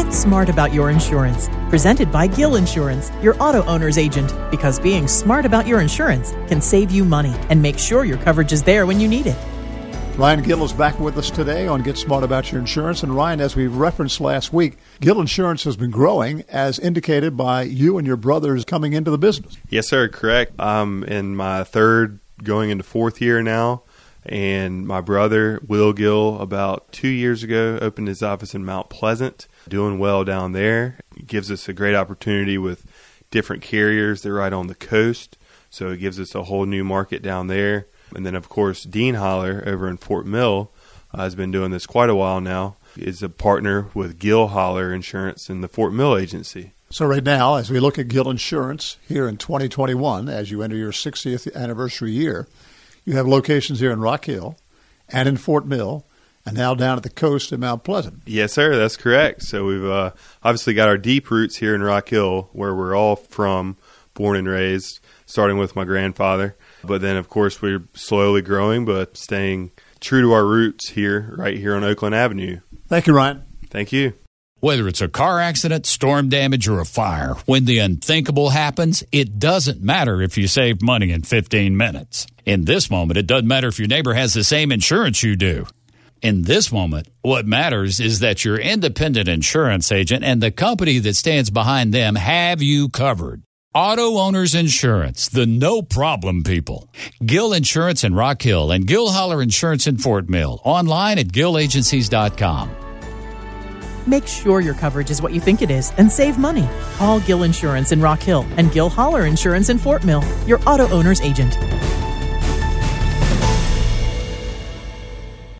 Get smart about your insurance. Presented by Gill Insurance, your auto owner's agent. Because being smart about your insurance can save you money and make sure your coverage is there when you need it. Ryan Gill is back with us today on Get Smart About Your Insurance. And Ryan, as we referenced last week, Gill Insurance has been growing as indicated by you and your brothers coming into the business. Yes, sir. Correct. I'm in my third, going into fourth year now. And my brother, Will Gill, about 2 years ago, opened his office in Mount Pleasant, doing well down there. It gives us a great opportunity with different carriers. They're right on the coast, so it gives us a whole new market down there. And then, of course, Dean Holler over in Fort Mill has been doing this quite a while now, is a partner with Gill Holler Insurance in the Fort Mill agency. So right now, as we look at Gill Insurance here in 2021, as you enter your 60th anniversary year, you have locations here in Rock Hill and in Fort Mill and now down at the coast in Mount Pleasant. Yes, sir. That's correct. So we've obviously got our deep roots here in Rock Hill, where we're all from, born and raised, starting with my grandfather. But then, of course, we're slowly growing, but staying true to our roots here, right here on Oakland Avenue. Thank you, Ryan. Thank you. Whether it's a car accident, storm damage, or a fire, when the unthinkable happens, it doesn't matter if you saved money in 15 minutes. In this moment, it doesn't matter if your neighbor has the same insurance you do. In this moment, what matters is that your independent insurance agent and the company that stands behind them have you covered. Auto Owners Insurance, the no-problem people. Gill Insurance in Rock Hill and Gill Holler Insurance in Fort Mill. Online at gillagencies.com. Make sure your coverage is what you think it is and save money. Call Gill Insurance in Rock Hill and Gill Holler Insurance in Fort Mill, your auto owner's agent.